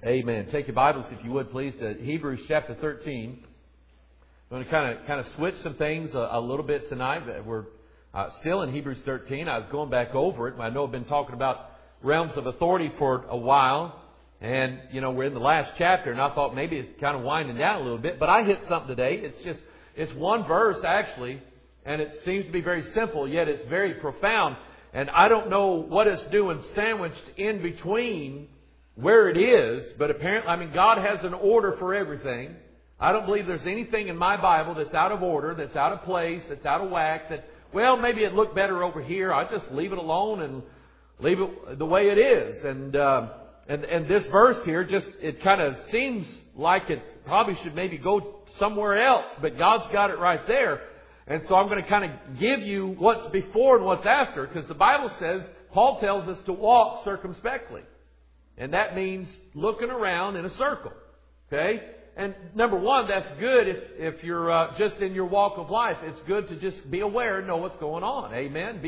Amen. Take your Bibles, if you would, please, to Hebrews chapter 13. I'm going to kind of switch some things a little bit tonight. We're still in Hebrews 13. I was going back over it. I know I've been talking about realms of authority for a while. And, we're in the last chapter, and I thought maybe it's kind of winding down a little bit. But I hit something today. It's one verse, actually, and it seems to be very simple, yet it's very profound. And I don't know what it's doing sandwiched in between where it is, but apparently, God has an order for everything. I don't believe there's anything in my Bible that's out of order, that's out of place, that's out of whack, that, maybe it'd look better over here. I just leave it alone and leave it the way it is. And this verse here, it kind of seems like it probably should maybe go somewhere else, but God's got it right there. And so I'm going to kind of give you what's before and what's after, because the Bible says, Paul tells us to walk circumspectly. And that means looking around in a circle. Okay? And number one, that's good if you're just in your walk of life. It's good to just be aware and know what's going on. Amen?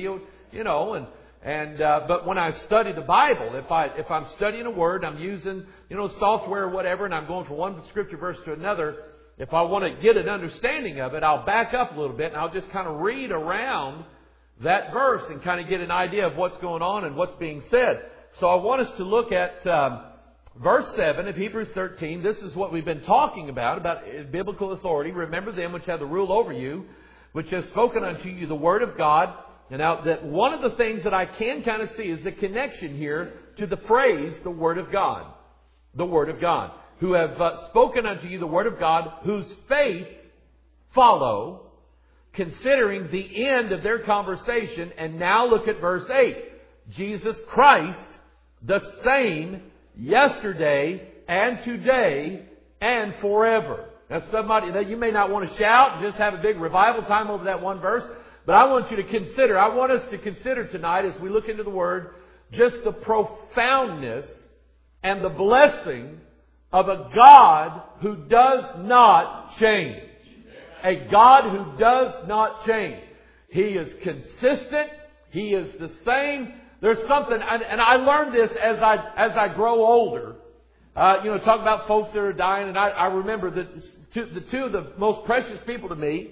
But when I study the Bible, if I'm studying a word, I'm using, software or whatever, and I'm going from one scripture verse to another, if I want to get an understanding of it, I'll back up a little bit and I'll just kind of read around that verse and kind of get an idea of what's going on and what's being said. So I want us to look at verse 7 of Hebrews 13. This is what we've been talking about biblical authority. Remember them which have the rule over you, which has spoken unto you the word of God. And now that one of the things that I can kind of see is the connection here to the phrase, the word of God. The word of God. Who have spoken unto you the word of God, whose faith follow, considering the end of their conversation. And now look at verse 8. Jesus Christ, the same yesterday and today and forever. Now somebody that you may not want to shout and just have a big revival time over that one verse, but I want us to consider tonight as we look into the Word, just the profoundness and the blessing of a God who does not change. A God who does not change. He is consistent. He is the same. There's something, and I learned this as I grow older. Talk about folks that are dying, and I remember that the two of the most precious people to me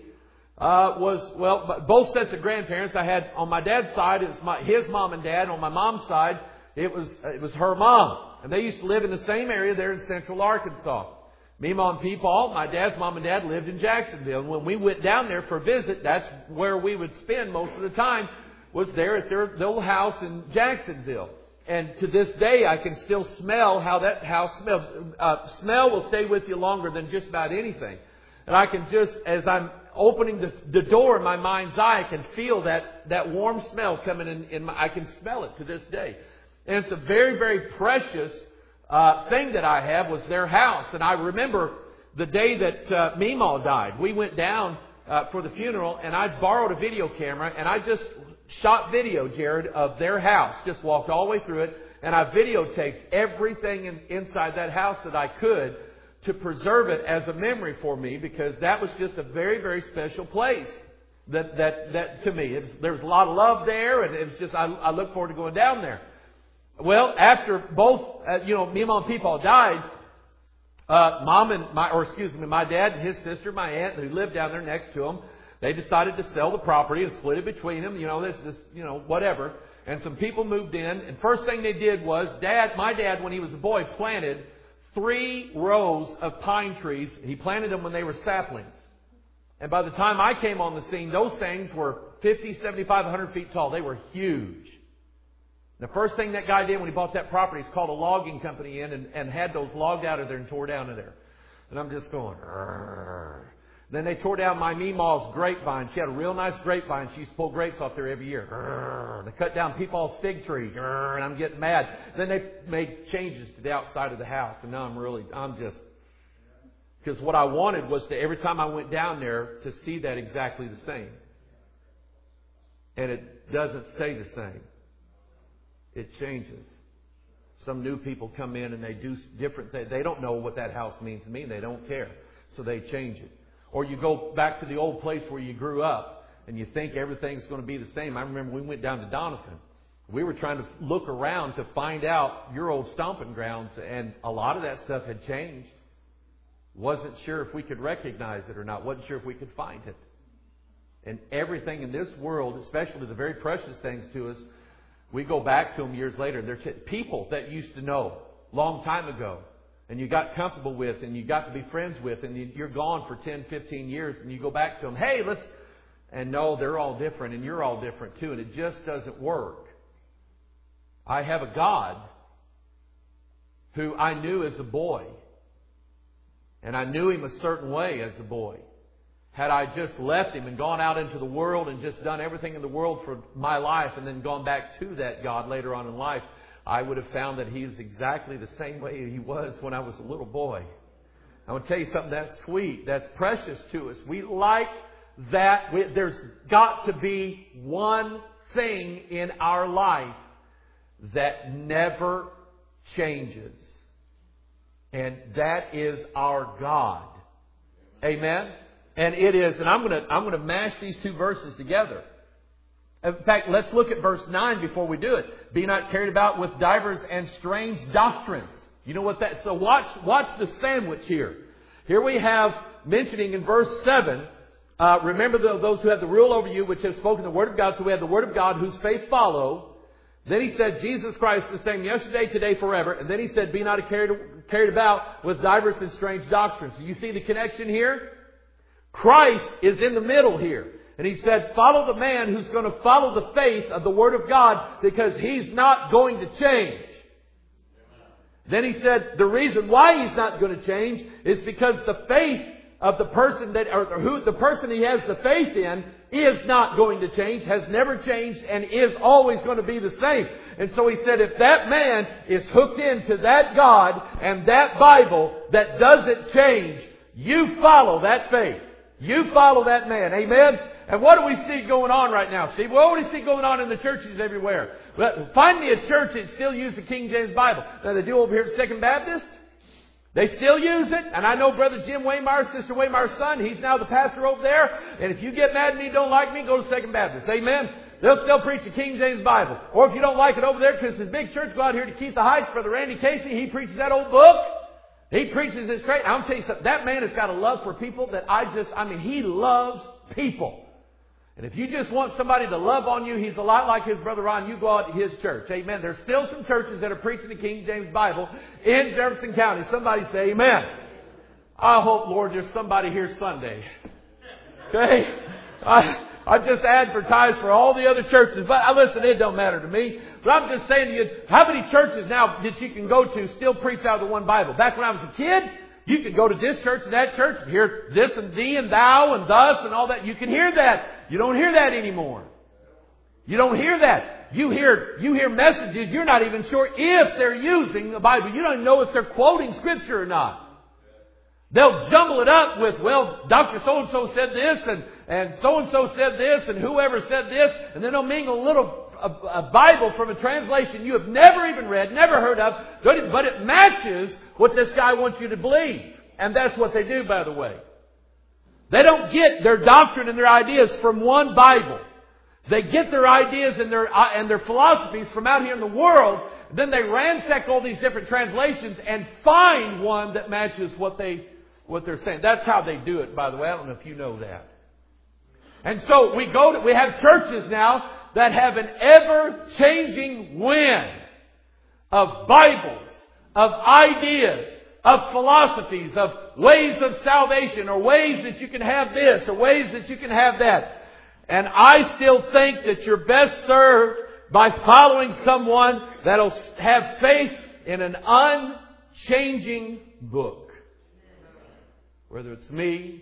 both sets of grandparents. I had on my dad's side, his mom and dad. On my mom's side, it was her mom, and they used to live in the same area there in Central Arkansas. Meemaw and Peepaw, my dad's mom and dad lived in Jacksonville, and when we went down there for a visit, that's where we would spend most of the time. Was there at their little house in Jacksonville. And to this day, I can still smell how that house smelled. Smell will stay with you longer than just about anything. And I can as I'm opening the door in my mind's eye, I can feel that warm smell coming in I can smell it to this day. And it's a very, very precious thing that I have was their house. And I remember the day that Meemaw died. We went down for the funeral, and I borrowed a video camera, and I just shot video, Jared, of their house. Just walked all the way through it. And I videotaped everything inside that house that I could to preserve it as a memory for me, because that was just a very, very special place. That to me, there's a lot of love there, and it was just I look forward to going down there. Well, after both Meemaw and Peepaw died, my dad and his sister, my aunt, who lived down there next to them, they decided to sell the property and split it between them. That's just, whatever. And some people moved in. And first thing they did was, my dad, when he was a boy, planted 3 rows of pine trees. He planted them when they were saplings. And by the time I came on the scene, those things were 50, 75, 100 feet tall. They were huge. The first thing that guy did when he bought that property is called a logging company in and had those logged out of there and tore down of there. And I'm just going, Rrr. Then they tore down my Meemaw's grapevine. She had a real nice grapevine. She used to pull grapes off there every year. Grrr. They cut down Peepaw's fig tree. Grrr. And I'm getting mad. Then they made changes to the outside of the house. And now because what I wanted was to, every time I went down there, to see that exactly the same. And it doesn't stay the same. It changes. Some new people come in and they do different things. They don't know what that house means to me. And they don't care. So they change it. Or you go back to the old place where you grew up and you think everything's going to be the same. I remember we went down to Doniphan We were trying to look around to find out your old stomping grounds, and a lot of that stuff had changed. Wasn't sure if we could recognize it or not. Wasn't sure if we could find it. And everything in this world, especially the very precious things to us, we go back to them years later. They're people that used to know long time ago, and you got comfortable with, and you got to be friends with, and you're gone for 10, 15 years, and you go back to them, hey, let's... And no, they're all different, and you're all different too, and it just doesn't work. I have a God who I knew as a boy, and I knew Him a certain way as a boy. Had I just left Him and gone out into the world and just done everything in the world for my life and then gone back to that God later on in life, I would have found that He is exactly the same way He was when I was a little boy. I want to tell you something that's sweet, that's precious to us. We like that. There's got to be one thing in our life that never changes. And that is our God. Amen? And it is, and I'm going to mash these two verses together. In fact, let's look at verse 9 before we do it. Be not carried about with divers and strange doctrines. You know what that... So watch the sandwich here. Here we have mentioning in verse 7, remember those who have the rule over you, which have spoken the Word of God. So we have the Word of God, whose faith follow. Then he said, Jesus Christ the same yesterday, today, forever. And then he said, be not carried about with divers and strange doctrines. You see the connection here? Christ is in the middle here. And he said, follow the man who's going to follow the faith of the Word of God, because he's not going to change. Then he said, the reason why he's not going to change is because the faith of the person the person he has the faith in is not going to change, has never changed, and is always going to be the same. And so he said, if that man is hooked into that God and that Bible that doesn't change, you follow that faith. You follow that man. Amen? And what do we see going on right now, Steve? What do we see going on in the churches everywhere? Well, find me a church that still uses the King James Bible. Now they do over here at Second Baptist. They still use it. And I know Brother Jim Waymeyer, Sister Waymeyer's son, he's now the pastor over there. And if you get mad at me, don't like me, go to Second Baptist. Amen? They'll still preach the King James Bible. Or if you don't like it over there, because it's a big church, go out here to Keith the Heights. Brother Randy Casey, he preaches that old book. He preaches this great. I'm telling you something. That man has got a love for people that he loves people. And if you just want somebody to love on you, he's a lot like his brother Ron. You go out to his church. Amen. There's still some churches that are preaching the King James Bible in Jefferson County. Somebody say amen. I hope, Lord, there's somebody here Sunday. Okay? I just advertise for all the other churches. But listen, it don't matter to me. But I'm just saying to you, how many churches now that you can go to still preach out of the one Bible? Back when I was a kid, you could go to this church and that church and hear this and thee and thou and thus and all that. You can hear that. You don't hear that anymore. You don't hear that. You hear messages. You're not even sure if they're using the Bible. You don't even know if they're quoting Scripture or not. They'll jumble it up with, well, Dr. So-and-so said this and so-and-so said this and whoever said this. And then they'll mingle a Bible from a translation you have never even read, never heard of, but it matches what this guy wants you to believe. And that's what they do, by the way. They don't get their doctrine and their ideas from one Bible. They get their ideas and their philosophies from out here in the world. Then they ransack all these different translations and find one that matches what they're saying. That's how they do it, by the way. I don't know if you know that. And so we have churches now that have an ever-changing wind of Bibles, of ideas, of philosophies, of ways of salvation, or ways that you can have this, or ways that you can have that. And I still think that you're best served by following someone that'll have faith in an unchanging book. Whether it's me,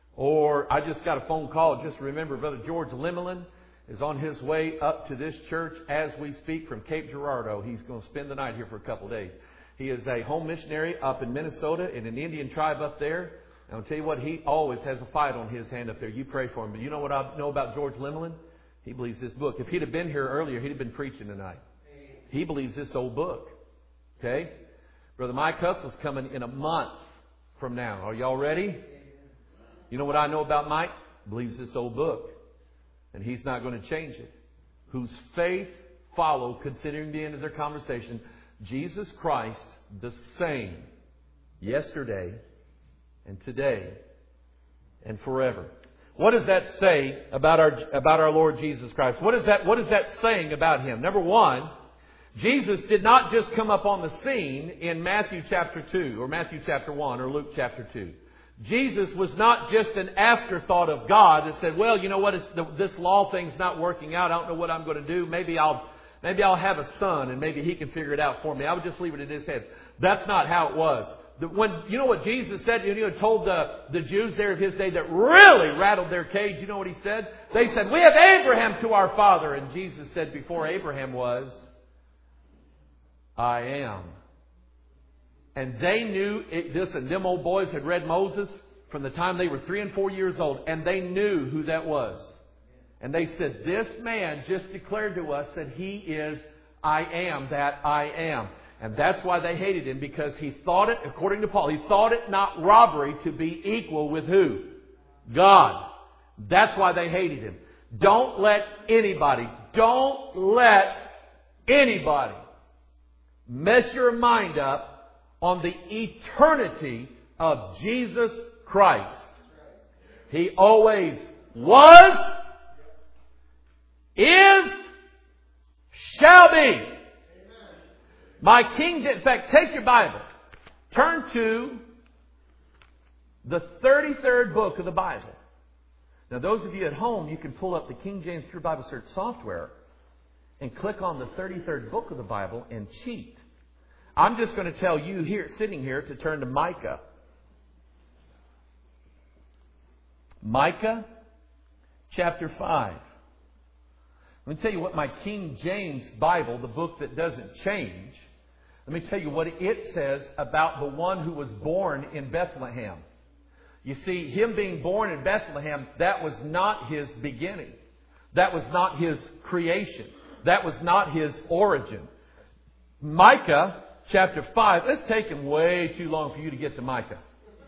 or I just got a phone call. Just remember, Brother George Limelin is on his way up to this church as we speak from Cape Girardeau. He's going to spend the night here for a couple of days. He is a home missionary up in Minnesota in an Indian tribe up there. And I'll tell you what, he always has a fight on his hand up there. You pray for him. But you know what I know about George Limelin? He believes this book. If he'd have been here earlier, he'd have been preaching tonight. He believes this old book. Okay? Brother Mike Hussel's coming in a month from now. Are y'all ready? You know what I know about Mike? He believes this old book. And he's not going to change it. Whose faith follow, considering the end of their conversation, Jesus Christ the same yesterday and today and forever. What does that say about our Lord Jesus Christ? What is that saying about Him? Number one, Jesus did not just come up on the scene in Matthew chapter 2 or Matthew chapter 1 or Luke chapter 2. Jesus was not just an afterthought of God that said, well, you know what, this law thing's not working out. I don't know what I'm going to do. Maybe I'll have a son and maybe he can figure it out for me. I would just leave it in His hands. That's not how it was. You know what Jesus said? Told the Jews there of His day that really rattled their cage. You know what He said? They said, we have Abraham to our father. And Jesus said, before Abraham was, I am. And they knew this, and them old boys had read Moses from the time they were 3 and 4 years old, and they knew who that was. And they said, this man just declared to us that He is I am that I am. And that's why they hated Him, because He thought it, according to Paul, He thought it not robbery to be equal with who? God. That's why they hated Him. Don't let anybody mess your mind up on the eternity of Jesus Christ. He always was, is, shall be. In fact, take your Bible. Turn to the 33rd book of the Bible. Now, those of you at home, you can pull up the King James True Bible Search software and click on the 33rd book of the Bible and cheat. I'm just going to tell you here, sitting here, to turn to Micah. Micah chapter 5. Let me tell you what my King James Bible, the book that doesn't change, let me tell you what it says about the one who was born in Bethlehem. You see, Him being born in Bethlehem, that was not His beginning. That was not His creation. That was not His origin. Micah chapter 5. It's taken way too long for you to get to Micah.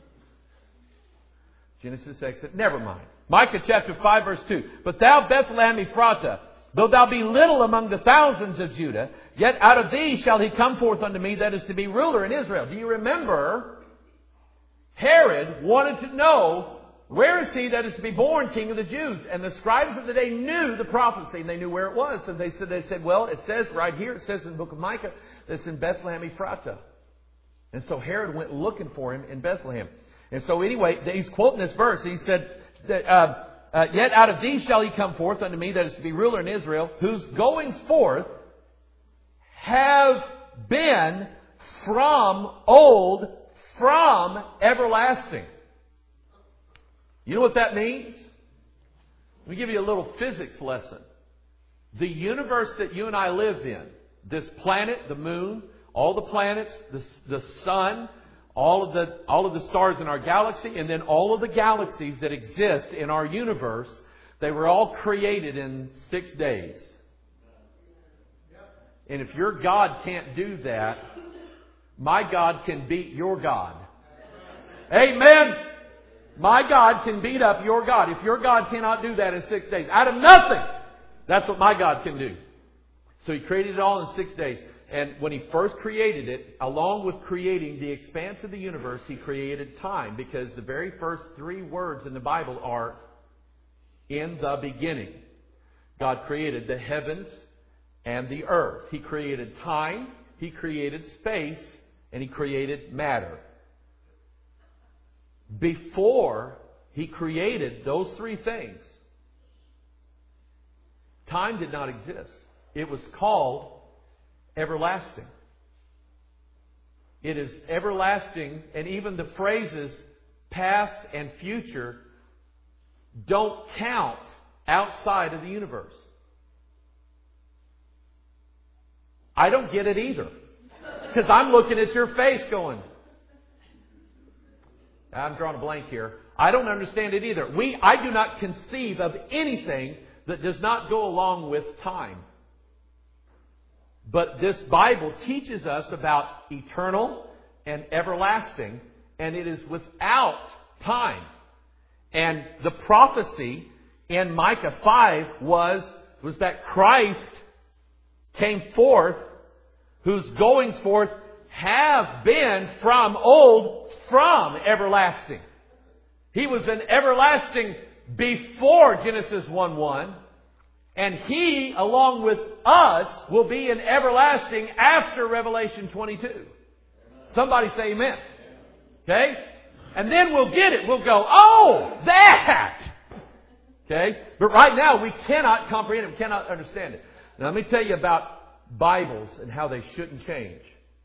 Genesis, Exodus. Never mind. Micah chapter 5 verse 2. But thou Bethlehem Ephratah, though thou be little among the thousands of Judah, yet out of thee shall he come forth unto me that is to be ruler in Israel. Do you remember Herod wanted to know, where is he that is to be born King of the Jews? And the scribes of the day knew the prophecy, and they knew where it was. So they said, well, it says right here, it says in the book of Micah, that's in Bethlehem Ephratah. And so Herod went looking for him in Bethlehem. And so anyway, he's quoting this verse. He said, yet out of thee shall he come forth unto me that is to be ruler in Israel, whose goings forth have been from old, from everlasting. You know what that means? Let me give you a little physics lesson. The universe that you and I live in, this planet, the moon, all the planets, the sun, all of the stars in our galaxy, and then all of the galaxies that exist in our universe, they were all created in 6 days. And if your God can't do that, my God can beat your God. Amen. My God can beat up your God. If your God cannot do that in 6 days, out of nothing, that's what my God can do. So He created it all in 6 days. And when He first created it, along with creating the expanse of the universe, He created time. Because the very first 3 words in the Bible are, in the beginning. God created the heavens and the earth. He created time, He created space, and He created matter. Before He created those 3 things, time did not exist. It was called everlasting. It is everlasting, and even the phrases past and future don't count outside of the universe. I don't get it either. Because I'm looking at your face going, I'm drawing a blank here. I don't understand it either. I do not conceive of anything that does not go along with time. But this Bible teaches us about eternal and everlasting, and it is without time. And the prophecy in Micah 5 was that Christ came forth, whose goings forth have been from old, from everlasting. He was an everlasting before Genesis 1:1. And He, along with us, will be an everlasting after Revelation 22. Somebody say amen. Okay? And then we'll get it. We'll go, oh, that! Okay? But right now we cannot comprehend it. We cannot understand it. Now let me tell you about Bibles and how they shouldn't change.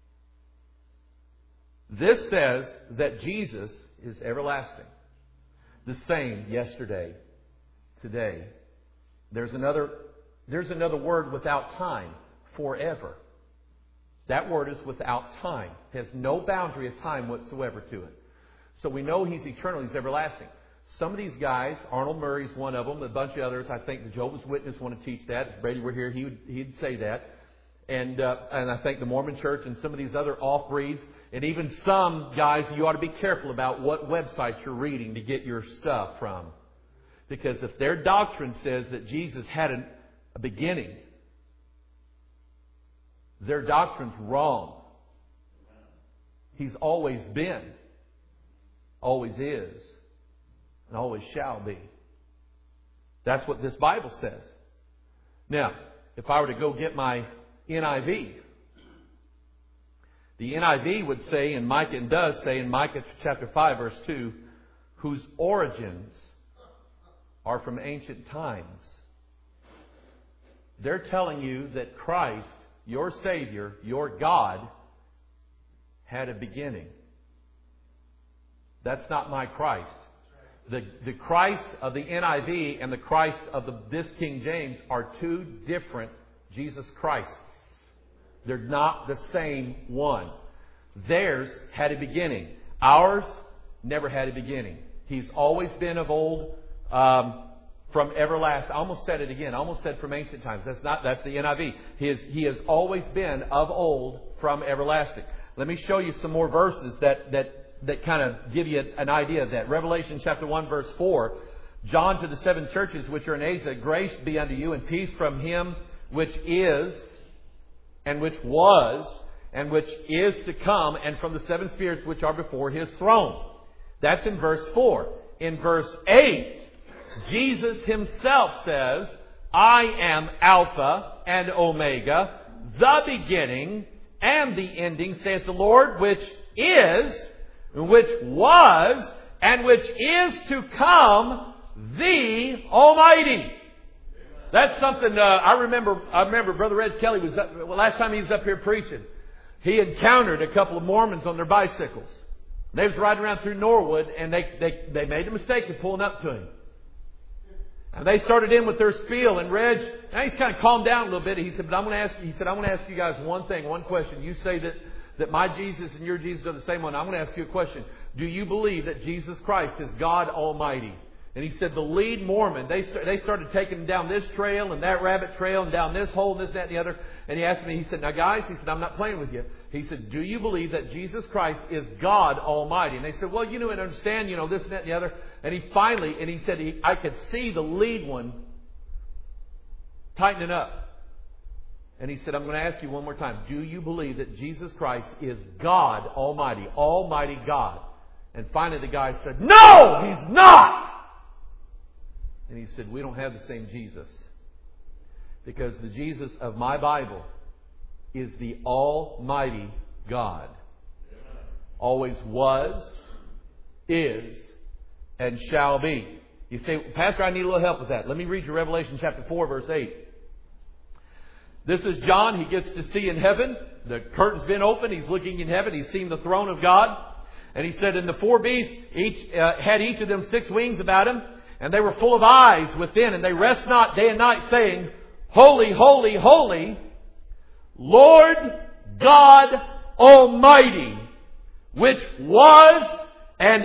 This says that Jesus is everlasting. The same yesterday, today. There's another word without time, forever. That word is without time. It has no boundary of time whatsoever to it. So we know He's eternal, He's everlasting. Some of these guys, Arnold Murray's one of them, a bunch of others, I think the Jehovah's Witness want to teach that. If Brady were here, he'd say that. And I think the Mormon Church and some of these other off-breeds, and even some guys, you ought to be careful about what websites you're reading to get your stuff from. Because if their doctrine says that Jesus had a beginning, their doctrine's wrong. He's always been, always is, and always shall be. That's what this Bible says. Now, if I were to go get my NIV, the NIV would say, and Micah does say in Micah chapter 5 verse 2, whose origins are from ancient times. They're telling you that Christ, your Savior, your God, had a beginning. That's not my Christ. The Christ of the NIV and the Christ of this King James are two different Jesus Christs. They're not the same one. Theirs had a beginning. Ours never had a beginning. He's always been of old, from everlasting. I almost said it again. I almost said from ancient times. That's the NIV. He has always been of old, from everlasting. Let me show you some more verses that kind of give you an idea of that. Revelation chapter 1 verse 4. John to the seven churches which are in Asia, grace be unto you and peace from Him which is, and which was, and which is to come, and from the seven spirits which are before His throne. That's in verse 4. In verse 8, Jesus Himself says, I am Alpha and Omega, the beginning and the ending, saith the Lord, which is, which was, and which is to come, the Almighty. That's something I remember Brother Ed Kelly was up, last time he was up here preaching. He encountered a couple of Mormons on their bicycles. They was riding around through Norwood, and they made the mistake of pulling up to him. And they started in with their spiel, and Reg, now he's kind of calmed down a little bit. He said, "But I'm going to ask you guys one thing, one question. You say that my Jesus and your Jesus are the same one. I'm going to ask you a question. Do you believe that Jesus Christ is God Almighty?" And he said the lead Mormon, they started taking him down this trail and that rabbit trail and down this hole and this, that, and the other. And he asked me, he said, "Now guys," he said, "I'm not playing with you." He said, "Do you believe that Jesus Christ is God Almighty?" And they said, "Well, you know and understand, this and that and the other." And he said, I could see the lead one tightening up. And he said, "I'm going to ask you one more time. Do you believe that Jesus Christ is God Almighty, Almighty God?" And finally the guy said, "No, He's not!" And he said, "We don't have the same Jesus. Because the Jesus of my Bible is the Almighty God. Always was, is, and shall be." You say, "Pastor, I need a little help with that." Let me read you Revelation chapter 4, verse 8. This is John. He gets to see in heaven. The curtain's been opened. He's looking in heaven. He's seen the throne of God. And he said, "And the four beasts had each of them 6 wings about him. And they were full of eyes within, and they rest not day and night, saying, Holy, holy, holy, Lord God Almighty, which was and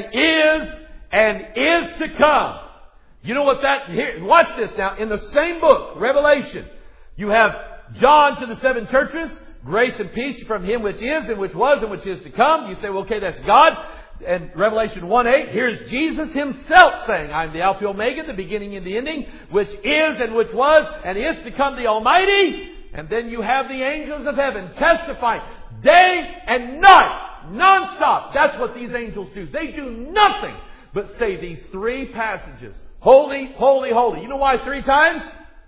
is to come." You know what that... Here, watch this now. In the same book, Revelation, you have John to the 7 churches, grace and peace from Him which is and which was and which is to come. You say, well, okay, that's God. And Revelation 1:8, here's Jesus Himself saying, "I am the Alpha and Omega, the beginning and the ending, which is and which was and is to come, the Almighty." And then you have the angels of heaven testifying day and night, nonstop. That's what these angels do. They do nothing but say these three passages. Holy, holy, holy. You know why 3 times?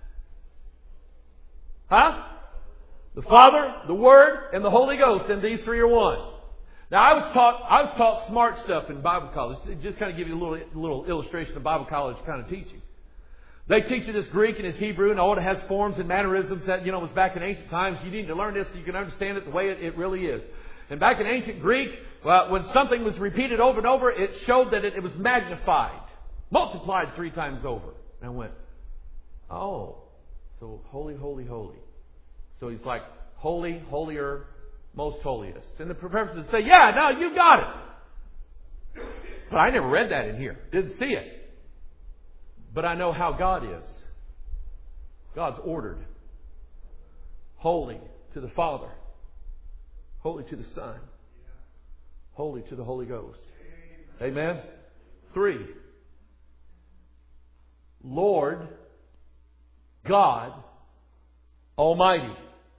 Huh? The Father, the Word, and the Holy Ghost, and these 3 are one. Now, I was taught smart stuff in Bible college. Just kind of give you a little illustration of Bible college kind of teaching. They teach you this Greek and this Hebrew, and all it has forms and mannerisms that, was back in ancient times. You need to learn this so you can understand it the way it really is. And back in ancient Greek, when something was repeated over and over, it showed that it was magnified, multiplied 3 times over. And I went, oh, so holy, holy, holy. So he's like, holy, holier, most holiest. And the professor would say, yeah, no, you got it. But I never read that in here. Didn't see it. But I know how God is. God's ordered. Holy to the Father. Holy to the Son. Holy to the Holy Ghost. Amen? 3. Lord God Almighty.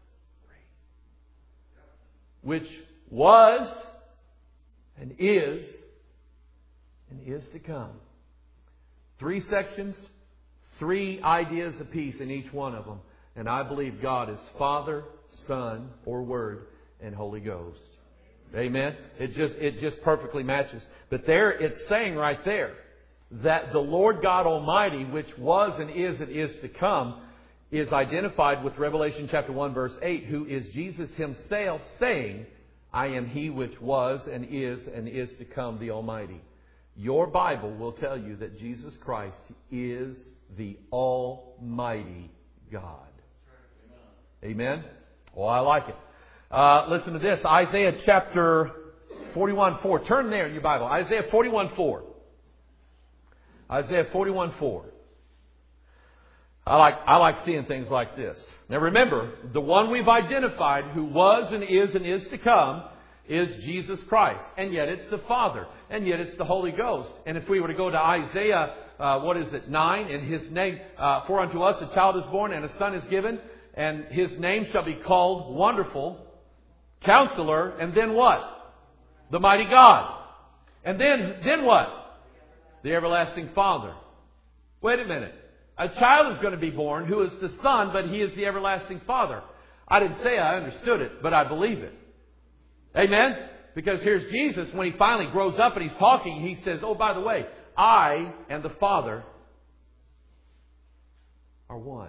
Which was and is to come. 3 sections, 3 ideas apiece in each one of them. And I believe God is Father, Son, or Word, and Holy Ghost. Amen? It just perfectly matches. But there, it's saying right there that the Lord God Almighty, which was and is to come, is identified with Revelation chapter 1 verse 8, who is Jesus Himself saying, I am He which was and is to come, the Almighty. Your Bible will tell you that Jesus Christ is the Almighty God. Amen? Well, I like it. Listen to this. Isaiah chapter 41:4. Turn there in your Bible. Isaiah 41:4. Isaiah 41:4. I like seeing things like this. Now remember, the one we've identified who was and is to come is Jesus Christ. And yet it's the Father. And yet it's the Holy Ghost. And if we were to go to Isaiah, 9, and His name, for unto us a child is born and a son is given, and His name shall be called Wonderful, Counselor, and then what? The Mighty God. And then what? The Everlasting Father. Wait a minute. A child is going to be born who is the Son, but He is the Everlasting Father. I didn't say I understood it, but I believe it. Amen? Because here's Jesus, when He finally grows up and He's talking, He says, oh, by the way, I and the Father are one.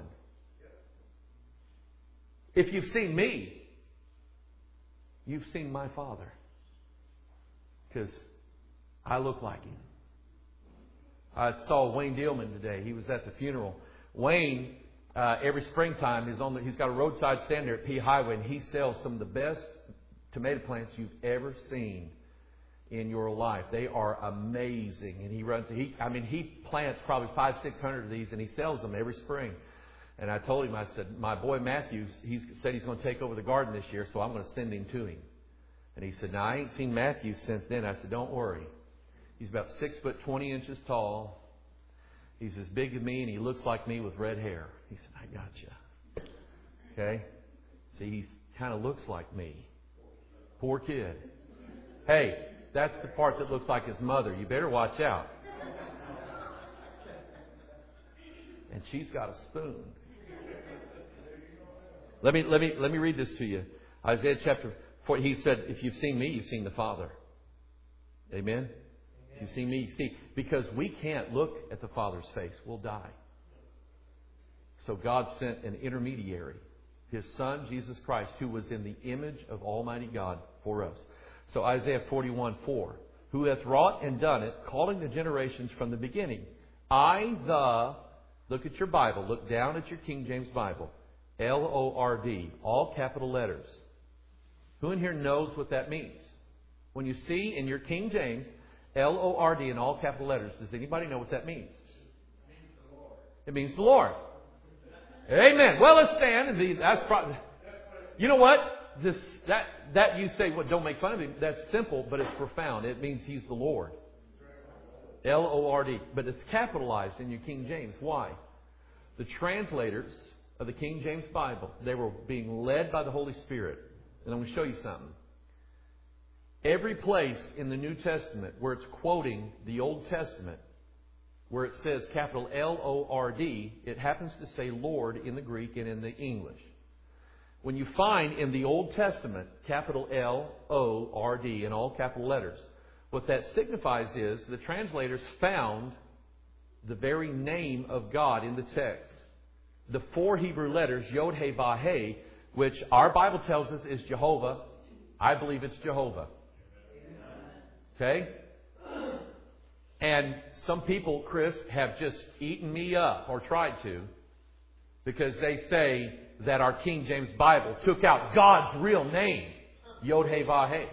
If you've seen me, you've seen my Father. Because I look like Him. I saw Wayne Dillman today. He was at the funeral. Wayne, every springtime, he's got a roadside stand there at P Highway, and he sells some of the best tomato plants you've ever seen in your life. They are amazing. And he plants probably 500-600 of these, and he sells them every spring. And I told him, I said, my boy Matthew, he said he's going to take over the garden this year, so I'm going to send him to him. And he said, now I ain't seen Matthew since then. I said, don't worry. He's about 6'20" tall. He's as big as me, and he looks like me with red hair. He said, I got you. Okay? See, he kind of looks like me. Poor kid. Hey, that's the part that looks like his mother. You better watch out. And she's got a spoon. Let me read this to you. Isaiah chapter 4. He said, if you've seen me, you've seen the Father. Amen? If you've seen me, you see. Because we can't look at the Father's face. We'll die. So God sent an intermediary, His Son, Jesus Christ, who was in the image of Almighty God for us. So Isaiah 41:4. Who hath wrought and done it, calling the generations from the beginning. Look at your Bible. Look down at your King James Bible. Lord. All capital letters. Who in here knows what that means? When you see in your King James, Lord in all capital letters, does anybody know what that means? It means the Lord. Amen. Well, let's stand and that's probably. You know what? That you say, well, don't make fun of Him. That's simple, but it's profound. It means He's the Lord. Lord. But it's capitalized in your King James. Why? The translators of the King James Bible, they were being led by the Holy Spirit. And I'm going to show you something. Every place in the New Testament where it's quoting the Old Testament, where it says capital L-O-R-D, it happens to say Lord in the Greek and in the English. When you find in the Old Testament capital L-O-R-D in all capital letters, what that signifies is the translators found the very name of God in the text. The 4 Hebrew letters, Yod, He, Vav, He, which our Bible tells us is Jehovah. I believe it's Jehovah. Okay? And some people, Chris, have just eaten me up, or tried to, because they say that our King James Bible took out God's real name, Yod, He, Vav, He.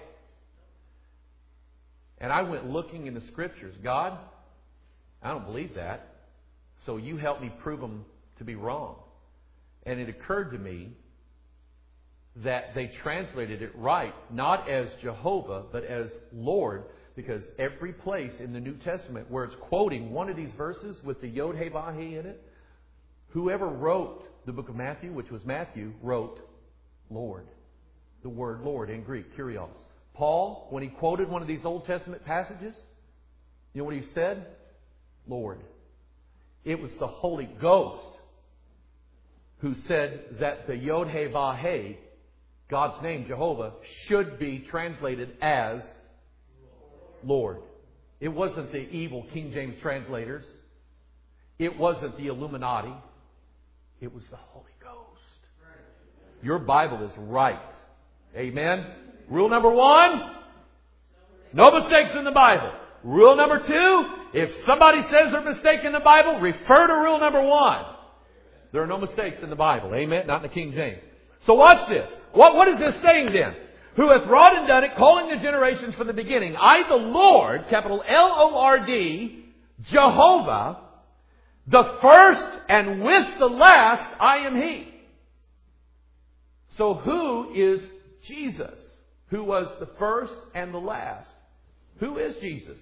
And I went looking in the Scriptures. God, I don't believe that. So you help me prove them to be wrong. And it occurred to me that they translated it right, not as Jehovah, but as Lord, because every place in the New Testament where it's quoting one of these verses with the Yod, He, Vav, He in it, whoever wrote the book of Matthew, which was Matthew, wrote Lord. The word Lord in Greek, Kyrios. Paul, when he quoted one of these Old Testament passages, you know what he said? Lord. It was the Holy Ghost who said that the Yod, He, Vav, He, God's name, Jehovah, should be translated as Lord. It wasn't the evil King James translators. It wasn't the Illuminati. It was the Holy Ghost. Your Bible is right. Amen. Rule number 1, no mistakes in the Bible. Rule number 2, if somebody says they're mistaken in the Bible, refer to rule number 1. There are no mistakes in the Bible. Amen. Not in the King James. So watch this. What is this saying then? Who hath wrought and done it, calling the generations from the beginning. I, the Lord, capital L-O-R-D, Jehovah, the first and with the last, I am He. So who is Jesus? Who was the first and the last? Who is Jesus?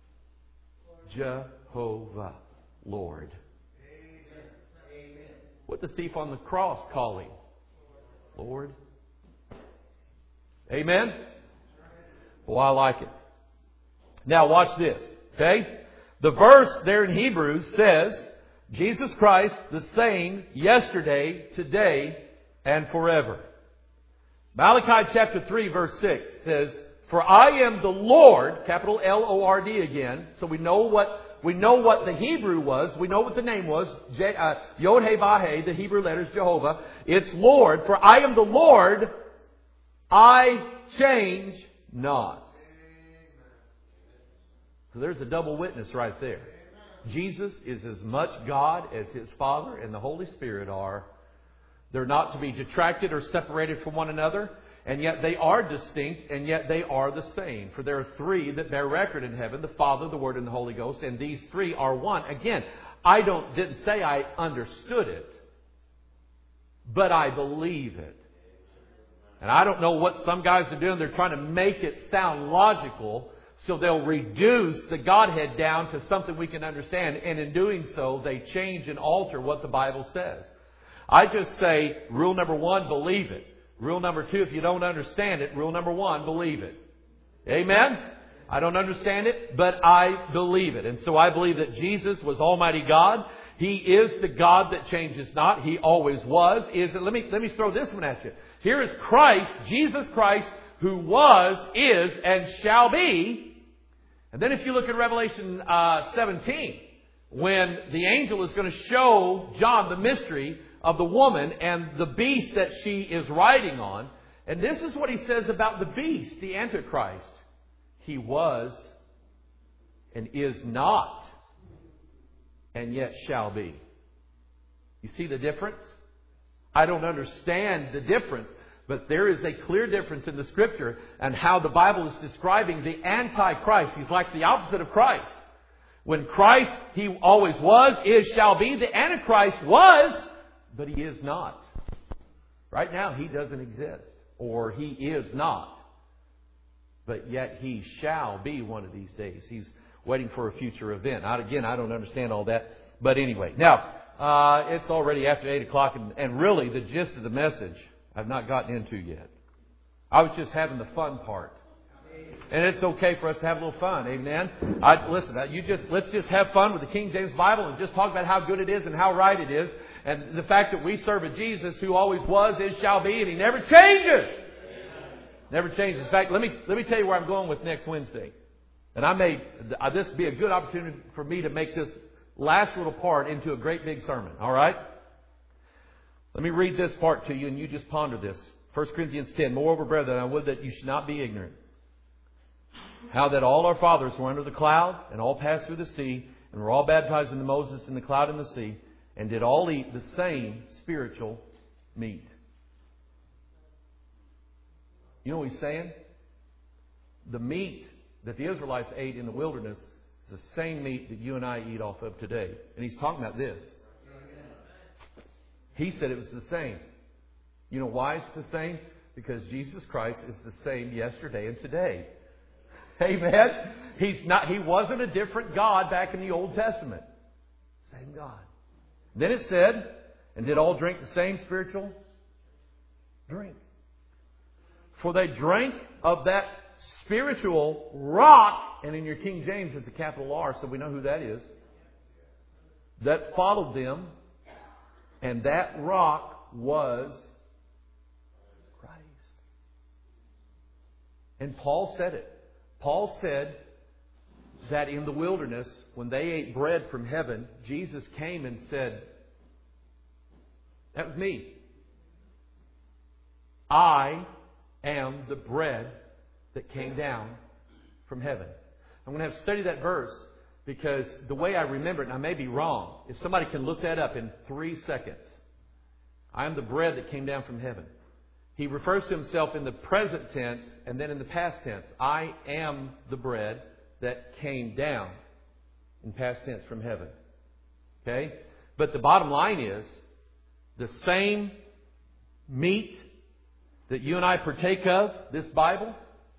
Jehovah, Lord. What the thief on the cross call Him? Lord. Amen? Well, I like it. Now watch this. Okay? The verse there in Hebrews says, Jesus Christ the same yesterday, today, and forever. Malachi chapter 3 verse 6 says, For I am the Lord, capital L-O-R-D again. So we know what the Hebrew was. We know what the name was. Yod, He, Vav, He, the Hebrew letters, Jehovah. It's Lord. For I am the Lord, I change not. So there's a double witness right there. Jesus is as much God as His Father and the Holy Spirit are. They're not to be detracted or separated from one another. And yet they are distinct, and yet they are the same. For there are 3 that bear record in heaven, the Father, the Word, and the Holy Ghost. And these 3 are one. Again, I didn't say I understood it, but I believe it. And I don't know what some guys are doing. They're trying to make it sound logical, so they'll reduce the Godhead down to something we can understand. And in doing so, they change and alter what the Bible says. I just say, rule number 1, believe it. Rule number 2, if you don't understand it, rule number 1, believe it. Amen? I don't understand it, but I believe it. And so I believe that Jesus was Almighty God. He is the God that changes not. He always was. Let me throw this one at you. Here is Christ, Jesus Christ, who was, is, and shall be. And then if you look at Revelation 17, when the angel is going to show John the mystery of the woman and the beast that she is riding on. And this is what he says about the beast, the Antichrist. He was and is not, and yet shall be. You see the difference? I don't understand the difference, but there is a clear difference in the Scripture and how the Bible is describing the Antichrist. He's like the opposite of Christ. When Christ, He always was, is, shall be. The Antichrist was, but he is not. Right now, he doesn't exist. Or he is not. But yet he shall be one of these days. He's waiting for a future event. I don't understand all that. But anyway. Now, It's already after 8 o'clock, and really the gist of the message I've not gotten into yet. I was just having the fun part. And it's okay for us to have a little fun. Amen. Let's just have fun with the King James Bible and just talk about how good it is and how right it is. And the fact that we serve a Jesus who always was, is, shall be, and He never changes. Never changes. In fact, let me tell you where I'm going with next Wednesday. And this would be a good opportunity for me to make this last little part into a great big sermon. All right? Let me read this part to you and you just ponder this. 1 Corinthians 10. Moreover, brethren, I would that you should not be ignorant. How that all our fathers were under the cloud and all passed through the sea and were all baptized into Moses in the cloud and the sea and did all eat the same spiritual meat. You know what he's saying? The meat that the Israelites ate in the wilderness is the same meat that you and I eat off of today. And he's talking about this. He said it was the same. You know why it's the same? Because Jesus Christ is the same yesterday and today. Amen? He wasn't a different God back in the Old Testament. Same God. Then it said, and did all drink the same spiritual drink. For they drank of that spiritual rock, and in your King James it's a capital R, so we know who that is, that followed them, and that rock was Christ. And Paul said it. Paul said that in the wilderness, when they ate bread from heaven, Jesus came and said, that was me. I am the bread that came down from heaven. I'm going to have to study that verse because the way I remember it, and I may be wrong, if somebody can look that up in 3 seconds. I am the bread that came down from heaven. He refers to himself in the present tense and then in the past tense. I am the bread that came down in past tense from heaven. Okay? But the bottom line is the same meat that you and I partake of, this Bible,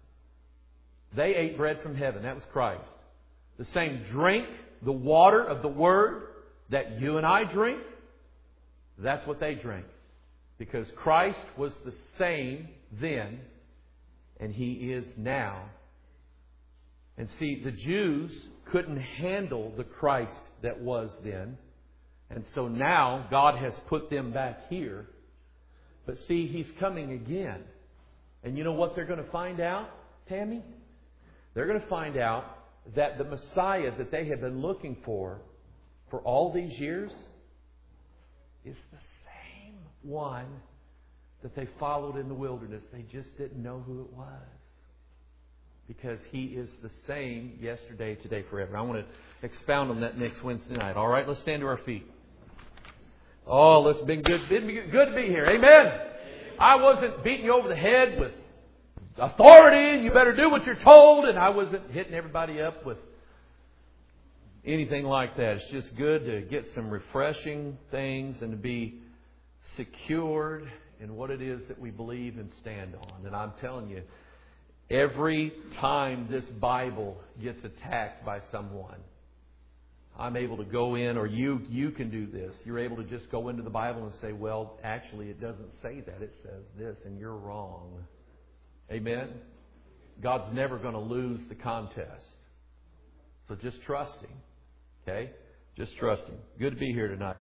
they ate bread from heaven. That was Christ. The same drink, the water of the Word that you and I drink, that's what they drank. Because Christ was the same then, and He is now. And see, the Jews couldn't handle the Christ that was then. And so now God has put them back here. But see, He's coming again. And you know what they're going to find out, Tammy? They're going to find out that the Messiah that they have been looking for all these years is the same one that they followed in the wilderness. They just didn't know who it was. Because He is the same yesterday, today, forever. I want to expound on that next Wednesday night. All right, let's stand to our feet. Oh, it's been good to be here. Amen. I wasn't beating you over the head with authority and you better do what you're told. And I wasn't hitting everybody up with anything like that. It's just good to get some refreshing things and to be secured in what it is that we believe and stand on. And I'm telling you, every time this Bible gets attacked by someone, I'm able to go in, or you can do this. You're able to just go into the Bible and say, well, actually it doesn't say that. It says this, and you're wrong. Amen? God's never going to lose the contest. So just trust Him. Okay? Just trust Him. Good to be here tonight.